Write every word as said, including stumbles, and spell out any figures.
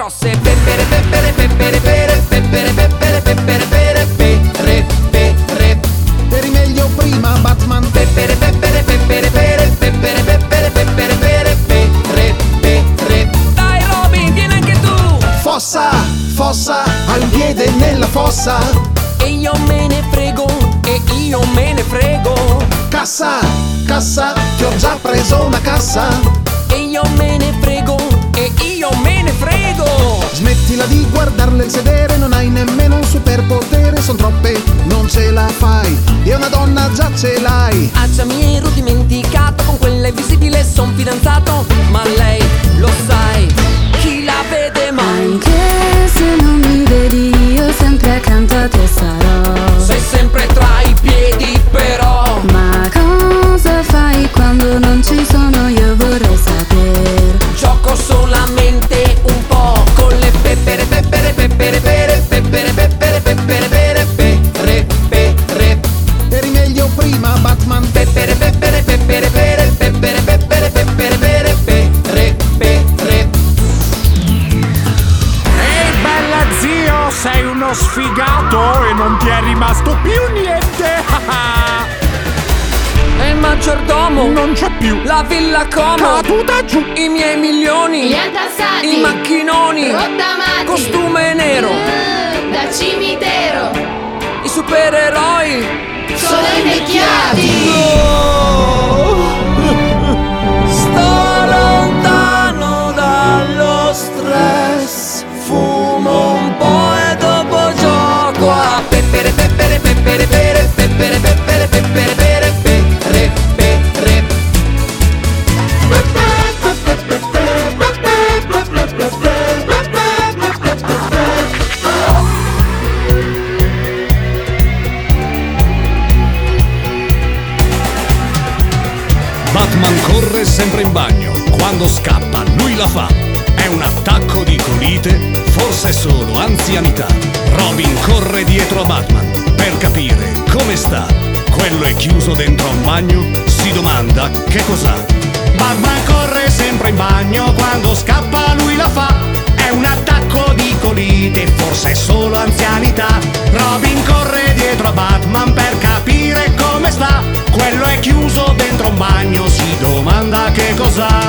grosse. Peppere, peppere, peppere, peppere, peppere, peppere, peppere, peppere, peppere, peppere. Eri meglio prima, Batman. Peppere, peppere, peppere, peppere, peppere, peppere, peppere, peppere, peppere, peppere. Dai Robin, vieni anche tu. Fossa, fossa, al piede nella fossa. E io me ne frego, e io me ne frego. Cassa, cassa, ti ho già preso una cassa. E io me ne frego, e io me ne frego. Smettila di guardarle il sedere, non hai nemmeno un superpotere. Son troppe, non ce la fai, e una donna già ce l'hai. Ah già, mi ero dimenticato, con quella invisibile son fidanzato. Ma lei lo sai, chi la vede mai? Anche se non mi vedi, io sempre accanto a te sarò. Sei sempre tra i piedi però. Ma cosa fai quando non ci sono? Io vorrei saper. Gioco solamente un po' con le peppere, peppere, peppere, peppere, peppere, peppere, peppere, peppere, peppere, peppere. Eri meglio prima, Batman. Peppere, peppere, peppere, peppere, peppere, peppere, peppere, peppere, peppere, peppere. Ehi bella zio, sei uno sfigato e non ti è rimasto più niente. E il maggiordomo Non c'è più. la villa Como, Caduta giù. i miei milioni, Gli intassati, i macchinoni, rottamati, costume nero, eh, da cimitero, i supereroi. sono invecchiati. Sto lontano dallo stress, fumo un po' e dopo gioco a peppere, peppere, peppere, peppere, peppere, peppere, peppere, peppere, peppere, peppere. Batman corre sempre in bagno, quando scappa lui la fa. È un attacco di colite, forse è solo anzianità. Robin corre dietro a Batman per capire come sta. Quello è chiuso dentro a un bagno, si domanda che cos'ha. Batman corre sempre in bagno, quando scappa lui la fa. È un attacco di colite, forse è solo anzianità. Robin corre dietro a Batman per capire come sta. Quello è chiuso dentro un bagno, si domanda che cos'ha.